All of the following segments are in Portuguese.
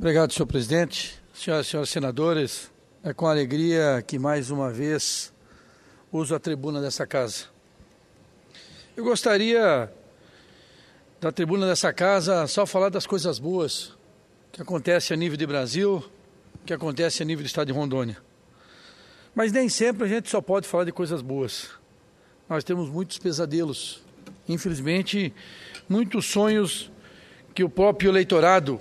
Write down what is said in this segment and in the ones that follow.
Obrigado, senhor presidente. Senhoras e senhores senadores, é com alegria que mais uma vez uso a tribuna dessa casa. Eu gostaria, da tribuna dessa casa, só falar das coisas boas que acontecem a nível de Brasil, que acontecem a nível do estado de Rondônia. Mas nem sempre a gente só pode falar de coisas boas. Nós temos muitos pesadelos. Infelizmente, muitos sonhos que o próprio eleitorado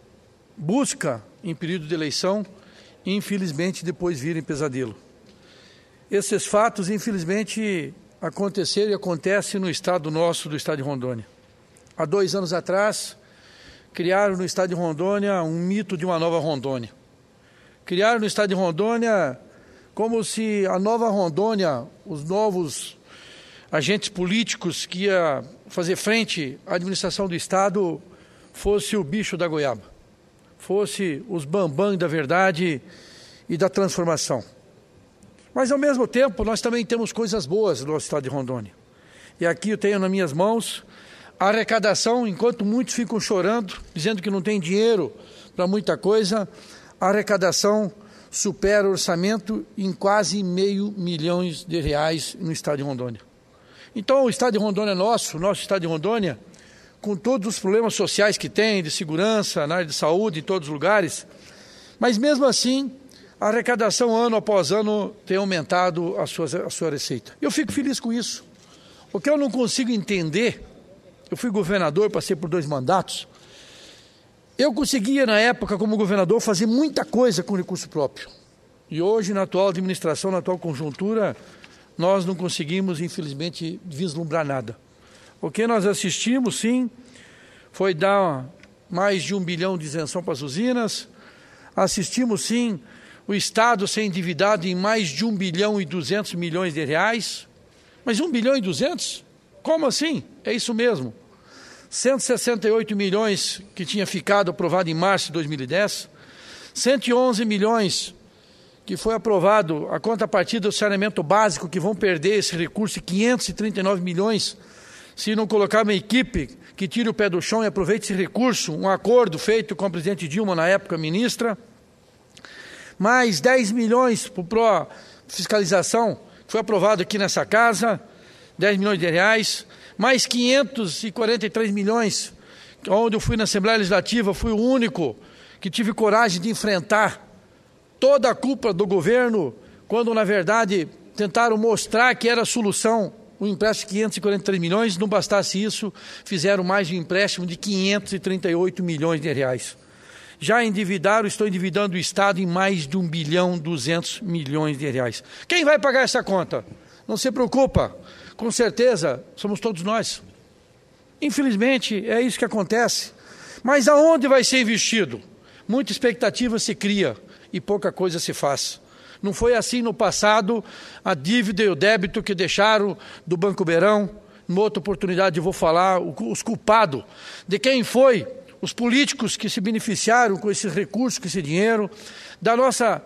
busca em período de eleição e, infelizmente, depois virem pesadelo. Esses fatos, infelizmente, aconteceram e acontecem no estado nosso, do estado de Rondônia. Há 2 anos atrás, criaram no estado de Rondônia um mito de uma nova Rondônia. Criaram no estado de Rondônia como se a nova Rondônia, os novos agentes políticos que ia fazer frente à administração do estado, fosse o bicho da goiaba, fosse os bambam da verdade e da transformação. Mas, ao mesmo tempo, nós também temos coisas boas no nosso estado de Rondônia. E aqui eu tenho nas minhas mãos a arrecadação, enquanto muitos ficam chorando, dizendo que não tem dinheiro para muita coisa, a arrecadação supera o orçamento em quase R$500 milhões no estado de Rondônia. Então, o estado de Rondônia é nosso estado de Rondônia, com todos os problemas sociais que tem, de segurança, na área de saúde, em todos os lugares, mas mesmo assim, a arrecadação ano após ano tem aumentado a sua receita. Eu fico feliz com isso. O que eu não consigo entender, eu fui governador, passei por 2 mandatos, eu conseguia na época como governador fazer muita coisa com recurso próprio. E hoje, na atual administração, na atual conjuntura, nós não conseguimos, infelizmente, vislumbrar nada. O que nós assistimos, sim, foi dar mais de R$1 bilhão de isenção para as usinas. Assistimos, sim, o Estado ser endividado em mais de R$1,2 bilhão. Mas R$1,2 bilhão? Como assim? É isso mesmo. 168 milhões que tinha ficado aprovado em março de 2010. 111 milhões que foi aprovado a contrapartida do saneamento básico, que vão perder esse recurso, e 539 milhões se não colocar uma equipe que tire o pé do chão e aproveite esse recurso, um acordo feito com a presidente Dilma, na época ministra. Mais 10 milhões para fiscalização, que foi aprovado aqui nessa casa, R$10 milhões. Mais 543 milhões, onde eu fui na Assembleia Legislativa, fui o único que tive coragem de enfrentar toda a culpa do governo, quando na verdade tentaram mostrar que era a solução, o empréstimo de 543 milhões, não bastasse isso, fizeram mais um empréstimo de R$538 milhões. Já endividaram, estou endividando o Estado em mais de R$1,2 bilhão. Quem vai pagar essa conta? Não se preocupa, com certeza somos todos nós. Infelizmente é isso que acontece. Mas aonde vai ser investido? Muita expectativa se cria e pouca coisa se faz. Não foi assim no passado, a dívida e o débito que deixaram do Banco Beirão. Numa outra oportunidade eu vou falar os culpados de quem foi, os políticos que se beneficiaram com esses recursos, com esse dinheiro, da nossa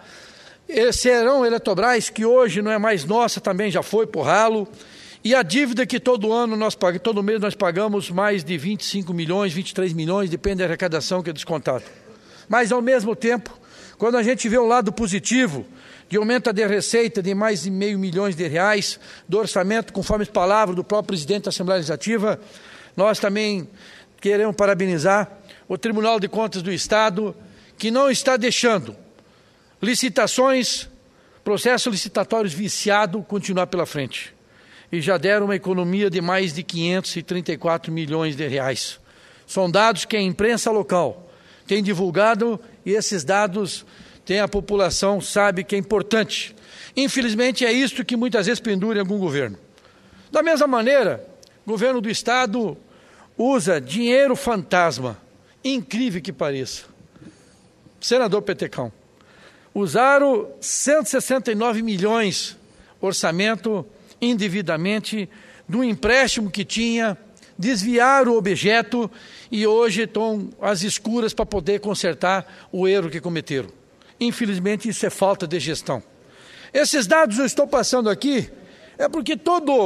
Serão Eletrobras, que hoje não é mais nossa, também já foi por ralo, e a dívida que todo mês nós pagamos mais de 25 milhões, 23 milhões, depende da arrecadação que é descontado. Mas, ao mesmo tempo, quando a gente vê o lado positivo, de aumento de receita de mais de R$500 milhões, do orçamento, conforme as palavras do próprio presidente da Assembleia Legislativa, nós também queremos parabenizar o Tribunal de Contas do Estado, que não está deixando licitações, processos licitatórios viciados continuar pela frente. E já deram uma economia de mais de R$534 milhões. São dados que a imprensa local tem divulgado e esses dados a população sabe que é importante. Infelizmente é isto que muitas vezes pendura em algum governo. Da mesma maneira, o governo do Estado usa dinheiro fantasma, incrível que pareça. Senador Petecão, usaram 169 milhões orçamento indevidamente do empréstimo que tinha, desviaram o objeto e hoje estão às escuras para poder consertar o erro que cometeram. Infelizmente isso é falta de gestão. Esses dados eu estou passando aqui é porque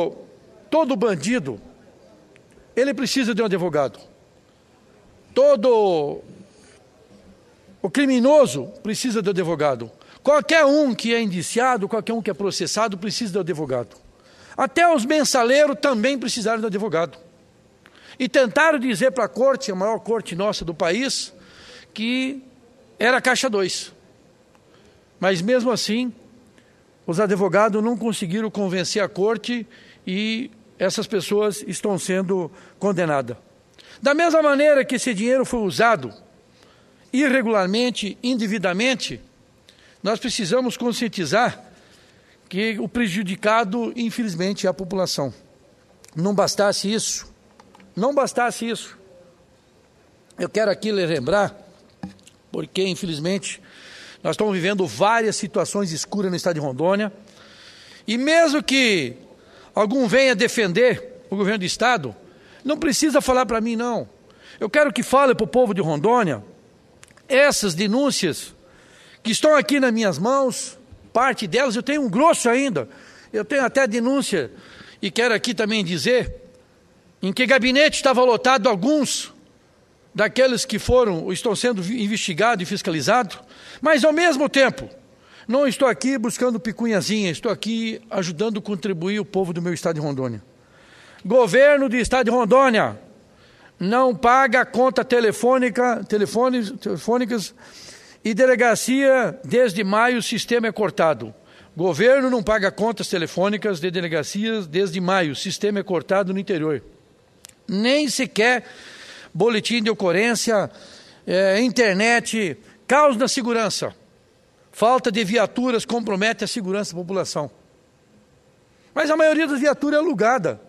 todo bandido ele precisa de um advogado. Todo O criminoso precisa de advogado. Qualquer um que é indiciado, qualquer um que é processado precisa de advogado. Até os mensaleiros também precisaram de advogado. E tentaram dizer para a corte, a maior corte nossa do país, que era Caixa 2. Mas mesmo assim, os advogados não conseguiram convencer a corte e essas pessoas estão sendo condenadas. Da mesma maneira que esse dinheiro foi usado irregularmente, indevidamente, nós precisamos conscientizar que o prejudicado, infelizmente, é a população. Não bastasse isso, eu quero aqui lembrar, porque, infelizmente, nós estamos vivendo várias situações escuras no estado de Rondônia, e mesmo que algum venha defender o governo do estado, não precisa falar para mim, não. Eu quero que fale para o povo de Rondônia essas denúncias que estão aqui nas minhas mãos, parte delas, eu tenho um grosso ainda, eu tenho até denúncia, e quero aqui também dizer, em que gabinete estava lotado alguns daqueles que estão sendo investigados e fiscalizados, mas ao mesmo tempo, não estou aqui buscando picunhazinha, estou aqui ajudando a contribuir o povo do meu estado de Rondônia. Governo do estado de Rondônia não paga conta telefônicas e delegacia, desde maio o sistema é cortado. Governo não paga contas telefônicas de delegacias desde maio, o sistema é cortado no interior. Nem sequer boletim de ocorrência, internet, caos na segurança. Falta de viaturas compromete a segurança da população. Mas a maioria das viaturas é alugada.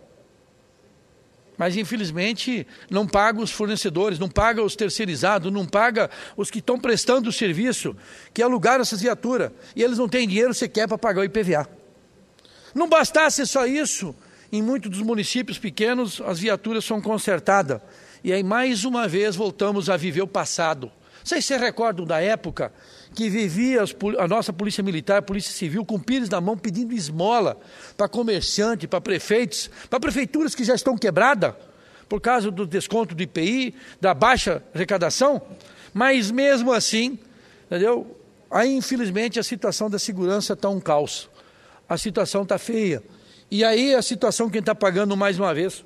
Mas, infelizmente, não paga os fornecedores, não paga os terceirizados, não paga os que estão prestando o serviço, que alugaram essas viaturas. E eles não têm dinheiro sequer para pagar o IPVA. Não bastasse só isso, em muitos dos municípios pequenos, as viaturas são consertadas. E aí, mais uma vez, voltamos a viver o passado. Vocês se recordam da época que vivia a nossa polícia militar, a polícia civil, com pires na mão, pedindo esmola para comerciante, para prefeitos, para prefeituras que já estão quebradas, por causa do desconto do IPI, da baixa arrecadação, mas mesmo assim, entendeu? Aí, infelizmente, a situação da segurança está um caos. A situação está feia. E aí a situação quem está pagando mais uma vez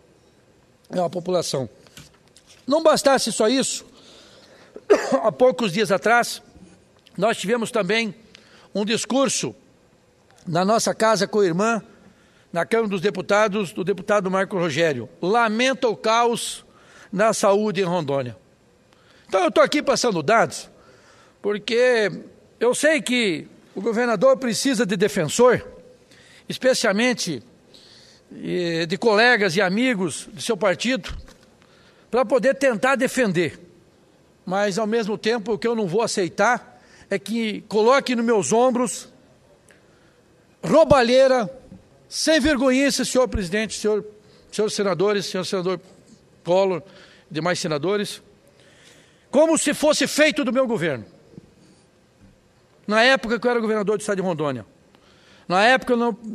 é a população. Não bastasse só isso, há poucos dias atrás, nós tivemos também um discurso na nossa casa com a irmã, na Câmara dos Deputados, do deputado Marco Rogério. Lamenta o caos na saúde em Rondônia. Então eu estou aqui passando dados, porque eu sei que o governador precisa de defensor, especialmente de colegas e amigos do seu partido, para poder tentar defender. Mas, ao mesmo tempo, o que eu não vou aceitar é que coloque nos meus ombros roubalheira, sem vergonhice, senhor presidente, senhores senadores, senhor senador Collor e demais senadores, como se fosse feito do meu governo. Na época que eu era governador do estado de Rondônia, na época,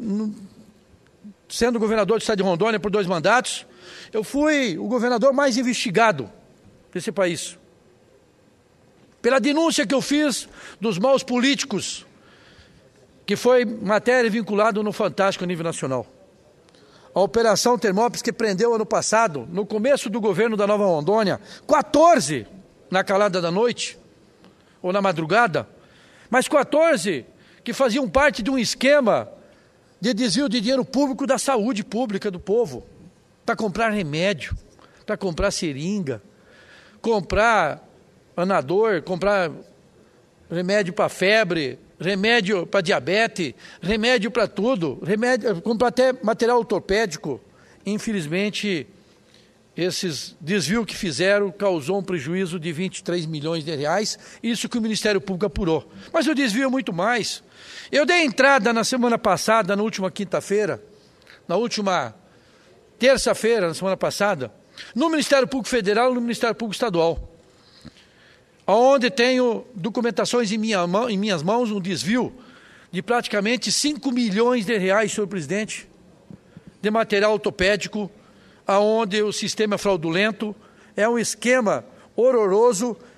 sendo governador do estado de Rondônia por 2 mandatos, eu fui o governador mais investigado desse país. Pela denúncia que eu fiz dos maus políticos, que foi matéria vinculada no Fantástico a nível nacional. A Operação Termópolis, que prendeu ano passado, no começo do governo da Nova Rondônia, 14 na calada da noite, ou na madrugada, mas 14 que faziam parte de um esquema de desvio de dinheiro público da saúde pública do povo, para comprar remédio, para comprar seringa, comprar anador, comprar remédio para febre, remédio para diabetes, remédio para tudo, comprar até material ortopédico. Infelizmente, esses desvios que fizeram causou um prejuízo de 23 milhões de reais, isso que o Ministério Público apurou. Mas o desvio é muito mais. Eu dei entrada na semana passada, na última quinta-feira, na última terça-feira, na semana passada, no Ministério Público Federal e no Ministério Público Estadual, onde tenho documentações em minhas mãos, um desvio de praticamente 5 milhões de reais, senhor presidente, de material ortopédico, aonde o sistema é fraudulento, é um esquema horroroso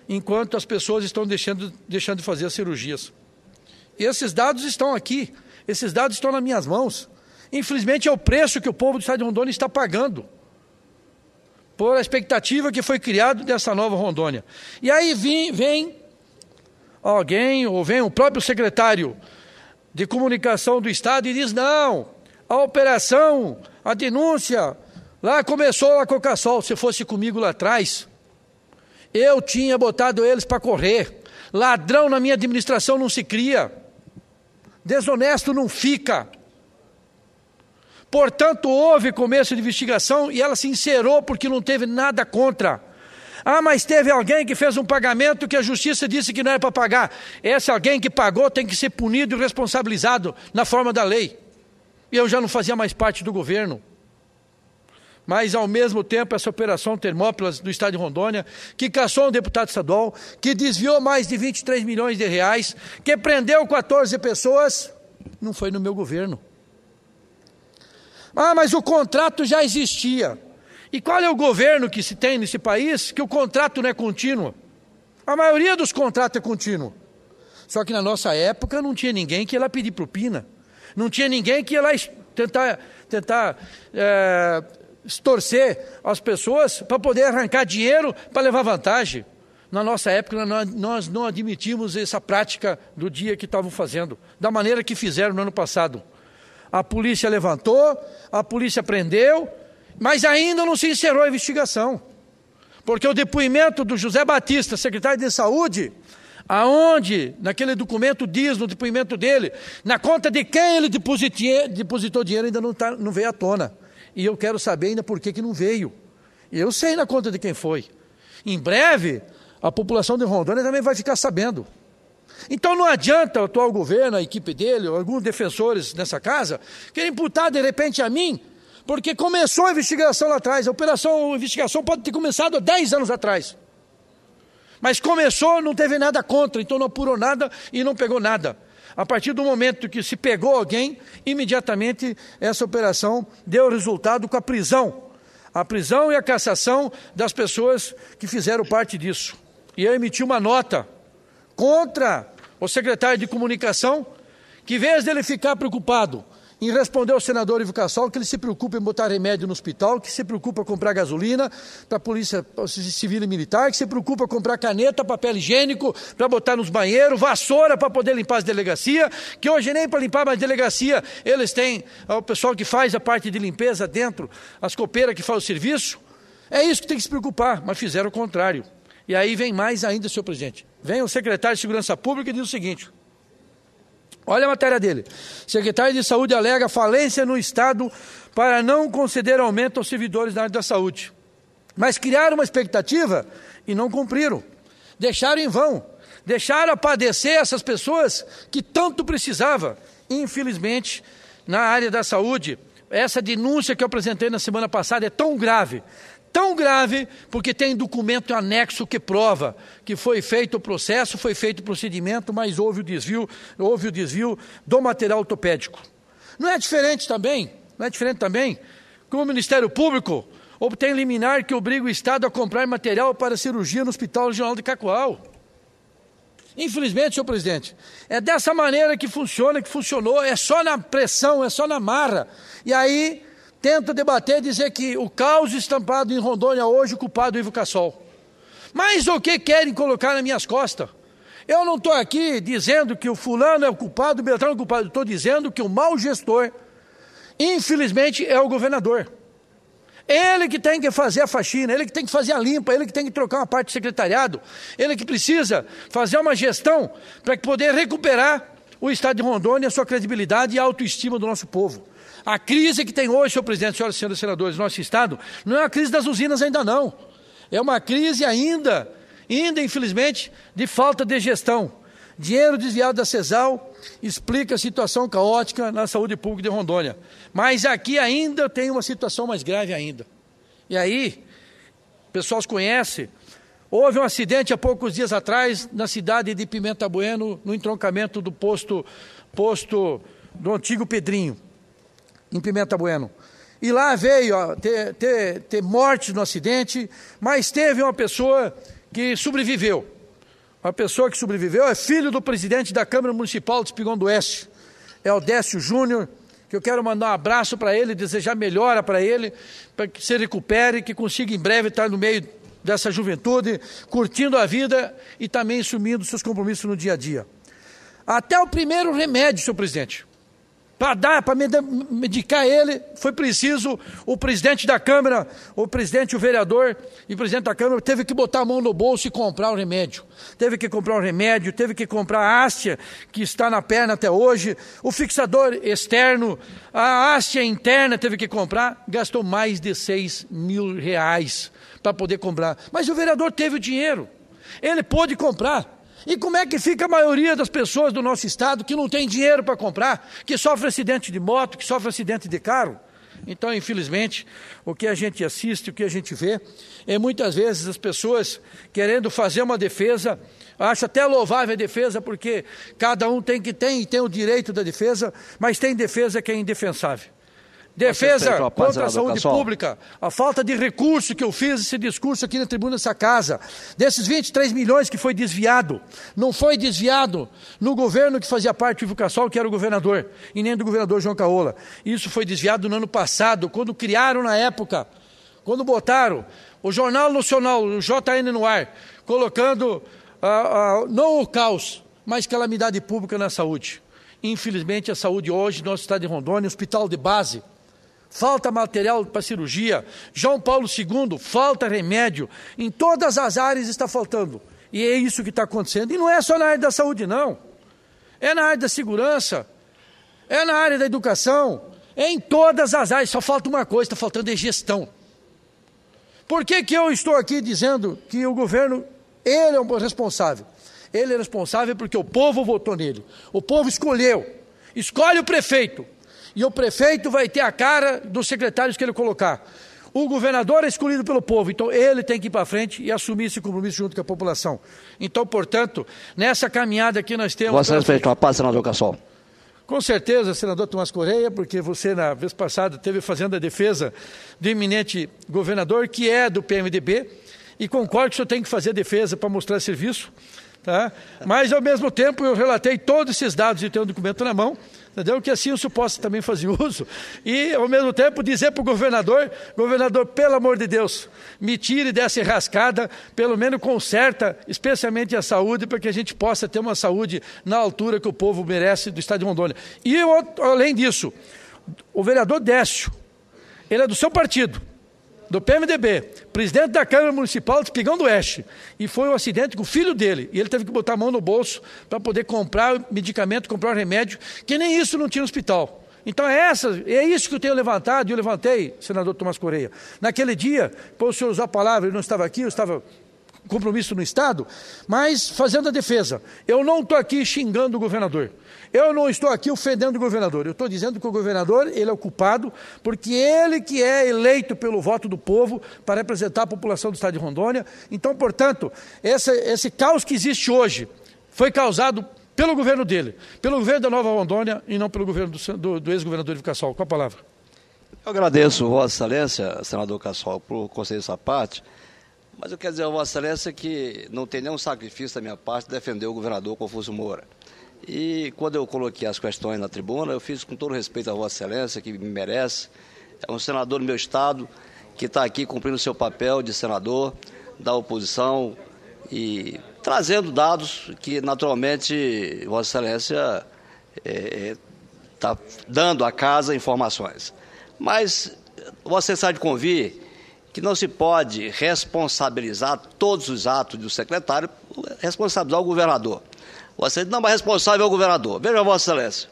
enquanto as pessoas estão deixando de fazer as cirurgias. E esses dados estão aqui, esses dados estão nas minhas mãos. Infelizmente é o preço que o povo do estado de Rondônia está pagando por a expectativa que foi criada dessa nova Rondônia. E aí vem alguém, ou vem o próprio secretário de comunicação do estado e diz: não, a operação, a denúncia, lá começou lá com o Coca-Sol. Se fosse comigo lá atrás, eu tinha botado eles para correr. Ladrão na minha administração não se cria, desonesto não fica. Portanto, houve começo de investigação e ela se encerrou porque não teve nada contra. Ah, mas teve alguém que fez um pagamento que a justiça disse que não era para pagar. Esse alguém que pagou tem que ser punido e responsabilizado na forma da lei. E eu já não fazia mais parte do governo. Mas, ao mesmo tempo, essa operação Termópilas do estado de Rondônia, que caçou um deputado estadual, que desviou mais de 23 milhões de reais, que prendeu 14 pessoas, não foi no meu governo. Ah, mas o contrato já existia. E qual é o governo que se tem nesse país que o contrato não é contínuo? A maioria dos contratos é contínuo. Só que na nossa época não tinha ninguém que ia lá pedir propina. Não tinha ninguém que ia lá tentar extorcer as pessoas para poder arrancar dinheiro para levar vantagem. Na nossa época nós não admitimos essa prática do dia que estavam fazendo, da maneira que fizeram no ano passado. A polícia levantou, a polícia prendeu, mas ainda não se encerrou a investigação. Porque o depoimento do José Batista, secretário de Saúde, aonde naquele documento diz, no depoimento dele, na conta de quem ele depositou dinheiro, ainda não veio à tona. E eu quero saber ainda por que não veio. Eu sei na conta de quem foi. Em breve, a população de Rondônia também vai ficar sabendo. Então não adianta o atual governo, a equipe dele, ou alguns defensores nessa casa, querer imputar de repente a mim, porque começou a investigação lá atrás. A investigação pode ter começado há 10 anos atrás. Mas começou, não teve nada contra, então não apurou nada e não pegou nada. A partir do momento que se pegou alguém, imediatamente essa operação deu resultado com a prisão. A prisão e a cassação das pessoas que fizeram parte disso. E eu emiti uma nota contra o secretário de comunicação, que em vez dele ficar preocupado em responder ao senador Ivo Cassol, que ele se preocupa em botar remédio no hospital, que se preocupa em comprar gasolina para a polícia civil e militar, que se preocupa em comprar caneta, papel higiênico para botar nos banheiros, vassoura para poder limpar as delegacias, que hoje nem para limpar mais delegacia, eles têm o pessoal que faz a parte de limpeza dentro, as copeiras que fazem o serviço. É isso que tem que se preocupar, mas fizeram o contrário. E aí vem mais ainda, senhor presidente. Vem o secretário de Segurança Pública e diz o seguinte: olha a matéria dele. Secretário de Saúde alega falência no Estado para não conceder aumento aos servidores da área da saúde. Mas criaram uma expectativa e não cumpriram. Deixaram em vão. Deixaram a padecer essas pessoas que tanto precisavam. Infelizmente, na área da saúde, essa denúncia que eu apresentei na semana passada é tão grave porque tem documento anexo que prova que foi feito o processo, foi feito o procedimento, mas houve o desvio do material ortopédico. Não é diferente também que o Ministério Público obtém liminar que obriga o Estado a comprar material para cirurgia no Hospital Regional de Cacoal. Infelizmente, senhor presidente, é dessa maneira que funcionou, é só na pressão, é só na marra. E aí tenta debater, dizer que o caos estampado em Rondônia hoje, o culpado é o Ivo Cassol. Mas o que querem colocar nas minhas costas? Eu não estou aqui dizendo que o fulano é o culpado, o Beltrano é o culpado. Estou dizendo que o mau gestor, infelizmente, é o governador. Ele que tem que fazer a faxina, ele que tem que fazer a limpa, ele que tem que trocar uma parte do secretariado, ele que precisa fazer uma gestão para poder recuperar o estado de Rondônia, a sua credibilidade e a autoestima do nosso povo. A crise que tem hoje, senhor presidente, senhoras e senhores senadores, no nosso estado, não é uma crise das usinas ainda não. É uma crise ainda infelizmente, de falta de gestão. Dinheiro desviado da CESAL explica a situação caótica na saúde pública de Rondônia. Mas aqui ainda tem uma situação mais grave ainda. E aí, o pessoal se conhece, houve um acidente há poucos dias atrás na cidade de Pimenta Bueno, no entroncamento do posto do antigo Pedrinho, em Pimenta Bueno. E lá veio ter morte no acidente, mas teve uma pessoa que sobreviveu. A pessoa que sobreviveu é filho do presidente da Câmara Municipal de Espigão do Oeste, é o Décio Júnior, que eu quero mandar um abraço para ele, desejar melhora para ele, para que se recupere, que consiga em breve estar no meio dessa juventude, curtindo a vida e também assumindo seus compromissos no dia a dia. Até o primeiro remédio, senhor presidente, para medicar ele, foi preciso o presidente da Câmara, o vereador e o presidente da Câmara teve que botar a mão no bolso e comprar o remédio. Teve que comprar o remédio, teve que comprar a haste, que está na perna até hoje, o fixador externo, a haste interna teve que comprar, gastou mais de R$6.000 para poder comprar. Mas o vereador teve o dinheiro, ele pôde comprar. E como é que fica a maioria das pessoas do nosso estado que não tem dinheiro para comprar, que sofre acidente de moto, que sofre acidente de carro? Então, infelizmente, o que a gente assiste, o que a gente vê, é muitas vezes as pessoas querendo fazer uma defesa, acho até louvável a defesa, porque cada um tem o direito da defesa, mas tem defesa que é indefensável. Defesa contra a saúde pública, a falta de recurso que eu fiz esse discurso aqui na tribuna dessa casa, desses 23 milhões que foi desviado, não foi desviado no governo que fazia parte do Ivo Cassol, que era o governador, e nem do governador João Caola. Isso foi desviado no ano passado, quando criaram na época, quando botaram o Jornal Nacional, o JN no ar, colocando não o caos, mas calamidade pública na saúde. Infelizmente a saúde hoje, no nosso estado de Rondônia, hospital de base, falta material para cirurgia, João Paulo II, falta remédio, em todas as áreas está faltando. E é isso que está acontecendo. E não é só na área da saúde, não. É na área da segurança, é na área da educação, é em todas as áreas. Só falta uma coisa, está faltando gestão. Por que eu estou aqui dizendo que o governo, ele é o responsável? Ele é responsável porque o povo votou nele. O povo escolhe o prefeito. E o prefeito vai ter a cara dos secretários que ele colocar. O governador é escolhido pelo povo, então ele tem que ir para frente e assumir esse compromisso junto com a população. Então, portanto, nessa caminhada aqui nós temos... Vossa Excelência, uma paz, senador Cassol. Com certeza, senador Tomás Correia, porque você, na vez passada, esteve fazendo a defesa do eminente governador, que é do PMDB, e concordo que o senhor tem que fazer a defesa para mostrar serviço, tá? Mas, ao mesmo tempo, eu relatei todos esses dados e tenho um documento na mão, entendeu? Que assim o senhor possa também fazer uso e, ao mesmo tempo, dizer para o governador, pelo amor de Deus, me tire dessa enrascada, pelo menos conserta, especialmente a saúde, para que a gente possa ter uma saúde na altura que o povo merece do estado de Rondônia. E, além disso, o vereador Décio, ele é do seu partido, do PMDB, presidente da Câmara Municipal de Espigão do Oeste, e foi um acidente com o filho dele, e ele teve que botar a mão no bolso para poder comprar medicamento, comprar remédio, que nem isso não tinha no hospital. Então é isso que eu tenho levantado, e eu levantei, senador Tomás Correia. Naquele dia, para o senhor usar a palavra, eu não estava aqui, eu estava com compromisso no Estado, mas fazendo a defesa. Eu não estou aqui xingando o governador. Eu não estou aqui ofendendo o governador, eu estou dizendo que o governador, ele é o culpado, porque ele que é eleito pelo voto do povo para representar a população do estado de Rondônia. Então, portanto, esse caos que existe hoje foi causado pelo governo dele, pelo governo da Nova Rondônia e não pelo governo do ex-governador Ivo Cassol. Com a palavra. Eu agradeço, Vossa Excelência, senador Cassol, por conceder essa parte, mas eu quero dizer a Vossa Excelência que não tem nenhum sacrifício da minha parte defender o governador Confúcio Moura. E quando eu coloquei as questões na tribuna, eu fiz com todo respeito a Vossa Excelência, que me merece. É um senador do meu estado que está aqui cumprindo o seu papel de senador da oposição e trazendo dados que, naturalmente, Vossa Excelência está dando à casa informações. Mas Vossa Excelência há de convir que não se pode responsabilizar todos os atos do secretário, responsabilizar o governador. Você não é responsável é o governador. Veja, Vossa Excelência.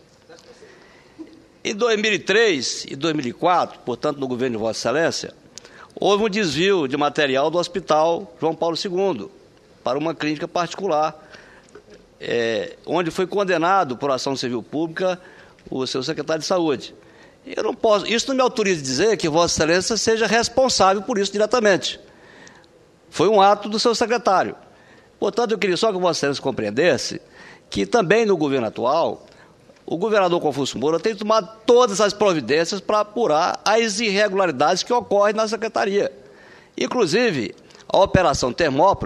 Em 2003 e 2004, portanto, no governo de Vossa Excelência, houve um desvio de material do Hospital João Paulo II para uma clínica particular, onde foi condenado por ação civil pública o seu secretário de Saúde. Eu não posso, isso não me autoriza a dizer que Vossa Excelência seja responsável por isso diretamente. Foi um ato do seu secretário. Portanto, eu queria só que Vossa Excelência compreendesse que também no governo atual, o governador Confúcio Moura tem tomado todas as providências para apurar as irregularidades que ocorrem na secretaria. Inclusive, a Operação Termópolis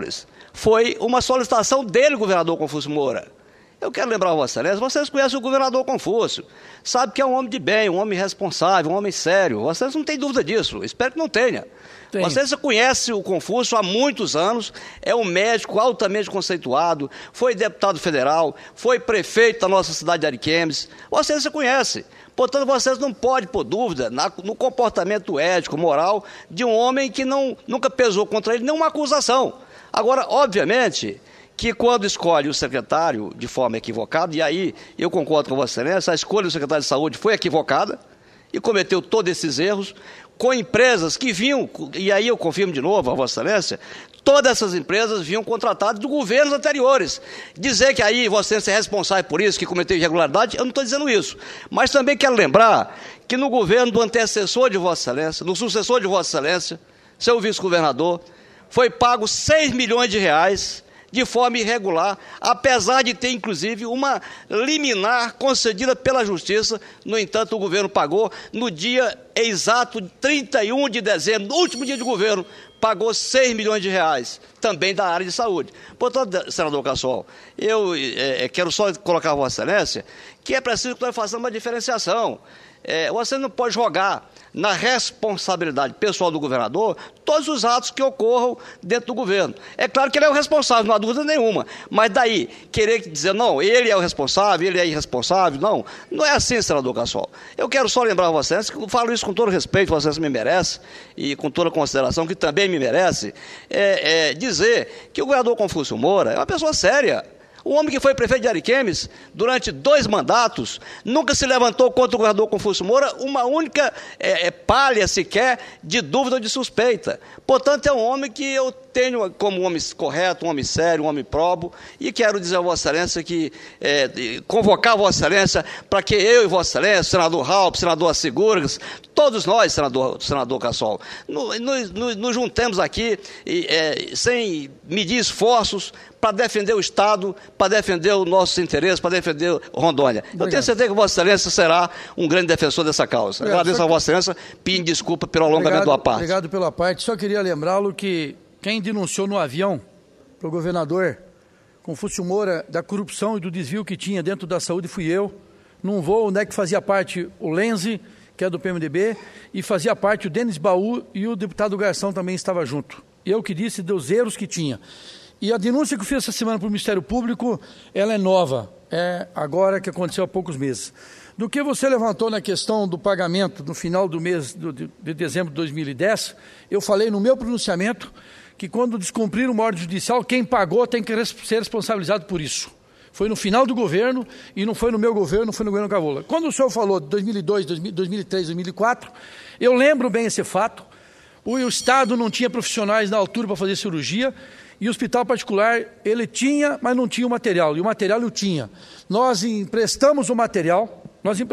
foi uma solicitação dele, governador Confúcio Moura. Eu quero lembrar a Vossa Excelência, vocês conhecem o governador Confúcio, sabe que é um homem de bem, um homem responsável, um homem sério. Vossa Excelência não tem dúvida disso, espero que não tenha. Vossa Excelência conhece o Confúcio há muitos anos, é um médico altamente conceituado, foi deputado federal, foi prefeito da nossa cidade de Ariquemes. Vossa Excelência conhece. Portanto, Vossa Excelência não pode pôr dúvida no comportamento ético, moral, de um homem que nunca pesou contra ele nenhuma acusação. Agora, obviamente, que quando escolhe o secretário de forma equivocada, e aí eu concordo com Vossa Excelência, a escolha do secretário de Saúde foi equivocada e cometeu todos esses erros, com empresas que vinham, e aí eu confirmo de novo a Vossa Excelência, todas essas empresas vinham contratadas de governos anteriores. Dizer que aí Vossa Excelência é responsável por isso, que cometeu irregularidade, eu não estou dizendo isso. Mas também quero lembrar que no governo do antecessor de Vossa Excelência, no sucessor de Vossa Excelência, seu vice-governador, foi pago 6 milhões de reais de forma irregular, apesar de ter, inclusive, uma liminar concedida pela Justiça. No entanto, o governo pagou no dia exato, 31 de dezembro, no último dia de governo, pagou 6 milhões de reais, também da área de saúde. Portanto, senador Cassol, eu quero só colocar a Vossa Excelência que é preciso que nós façamos uma diferenciação. Você não pode jogar na responsabilidade pessoal do governador todos os atos que ocorram dentro do governo. É claro que ele é o responsável, não há dúvida nenhuma, mas daí querer dizer, não, ele é o responsável, ele é irresponsável, não é assim, senador Cassol. Eu quero só lembrar a Vossa Excelência, que eu falo isso com todo respeito, Vossa Excelência me merece, e com toda consideração, que também me merece, dizer que o governador Confúcio Moura é uma pessoa séria. Um homem que foi prefeito de Ariquemes durante 2 mandatos, nunca se levantou contra o governador Confúcio Moura uma única palha sequer de dúvida ou de suspeita. Portanto, é um homem que eu tenho como um homem correto, um homem sério, um homem probo, e quero dizer a Vossa Excelência que, convocar a Vossa Excelência para que eu e Vossa Excelência, senador Raup, senador Assegurgas, todos nós, senador Cassol, nos juntemos aqui sem medir esforços para defender o Estado, para defender os nossos interesses, para defender Rondônia. Obrigado. Eu tenho certeza que Vossa Excelência será um grande defensor dessa causa. Agradeço a Vossa Excelência, pedindo desculpa pelo alongamento da parte. Obrigado pela parte. Só queria lembrá-lo que quem denunciou no avião para o governador Confúcio Moura da corrupção e do desvio que tinha dentro da saúde fui eu, num voo onde é que fazia parte o Lenzi, que é do PMDB, e fazia parte o Denis Baú, e o deputado Garção também estava junto. Eu que disse dos erros que tinha. E a denúncia que eu fiz essa semana para o Ministério Público, ela é nova, agora que aconteceu há poucos meses. Do que você levantou na questão do pagamento no final do mês de dezembro de 2010, eu falei no meu pronunciamento que quando descumprir uma ordem judicial, quem pagou tem que ser responsabilizado por isso. Foi no final do governo e não foi no meu governo, não foi no governo Cavola. Quando o senhor falou de 2002, 2003, 2004, eu lembro bem esse fato. O Estado não tinha profissionais na altura para fazer cirurgia e o hospital particular, ele tinha, mas não tinha o material, e o material eu tinha. Nós emprestamos o material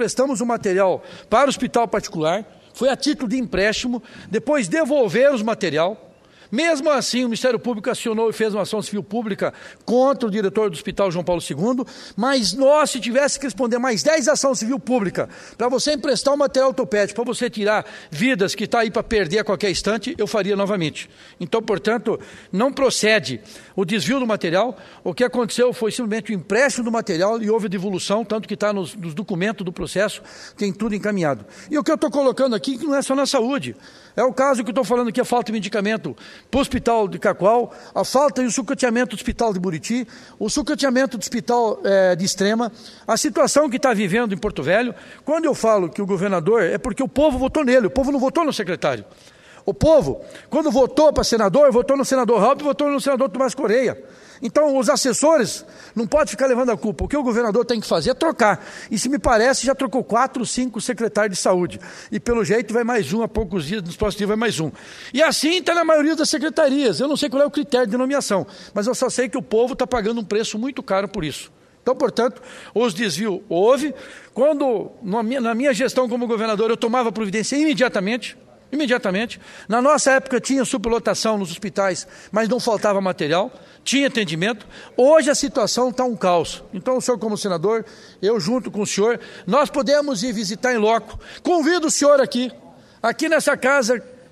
para o hospital particular, foi a título de empréstimo, depois devolveram o material. Mesmo assim, o Ministério Público acionou e fez uma ação civil pública contra o diretor do Hospital João Paulo II, mas nós, se tivesse que responder mais 10 ações civil pública para você emprestar um material ortopédico, para você tirar vidas que está aí para perder a qualquer instante, eu faria novamente. Então, portanto, não procede o desvio do material. O que aconteceu foi simplesmente o empréstimo do material e houve a devolução, tanto que está nos documentos do processo, tem tudo encaminhado. E o que eu estou colocando aqui, que não é só na saúde, é o caso que eu estou falando aqui, a falta de medicamento para o hospital de Cacoal, a falta e o sucateamento do hospital de Buriti, o sucateamento do hospital de Extrema, a situação que está vivendo em Porto Velho. Quando eu falo que o governador, é porque o povo votou nele, o povo não votou no secretário. O povo, quando votou para senador, votou no senador Raup e votou no senador Tomás Correia. Então, os assessores não podem ficar levando a culpa. O que o governador tem que fazer é trocar. E se me parece, já trocou 4 ou 5 secretários de saúde. E pelo jeito vai mais um, há poucos dias, nos próximos dias vai mais um. E assim está na maioria das secretarias. Eu não sei qual é o critério de nomeação, mas eu só sei que o povo está pagando um preço muito caro por isso. Então, portanto, os desvios houve. Quando, na minha gestão como governador, eu tomava providência imediatamente. Na nossa época tinha superlotação nos hospitais, mas não faltava material, tinha atendimento. Hoje a situação está um caos. Então o senhor como senador, eu junto com o senhor, nós podemos ir visitar em loco. Convido o senhor aqui nessa casa,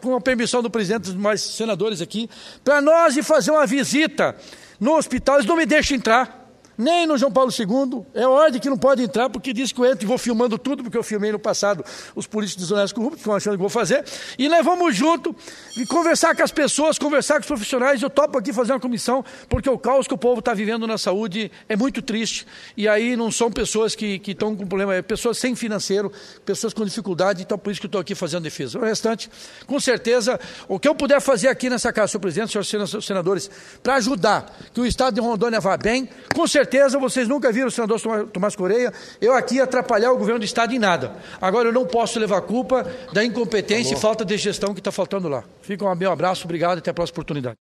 com a permissão do presidente dos demais senadores aqui, para nós ir fazer uma visita no hospital. Eles não me deixam entrar, nem no João Paulo II, é ordem que não pode entrar, porque diz que eu entro e vou filmando tudo, porque eu filmei no passado os políticos desonestos corruptos, estão achando que vou fazer, e nós vamos junto e conversar com as pessoas, conversar com os profissionais. Eu topo aqui fazer uma comissão, porque o caos que o povo está vivendo na saúde é muito triste, e aí não são pessoas que estão com problema, é pessoas sem financeiro, pessoas com dificuldade, então por isso que eu estou aqui fazendo defesa. O restante, com certeza, o que eu puder fazer aqui nessa casa, senhor presidente, senhores senadores, para ajudar que o estado de Rondônia vá bem, com certeza vocês nunca viram o senador Tomás Correia eu aqui atrapalhar o governo do estado em nada. Agora eu não posso levar a culpa da incompetência e falta de gestão que está faltando lá. Fica um meu abraço, obrigado e até a próxima oportunidade.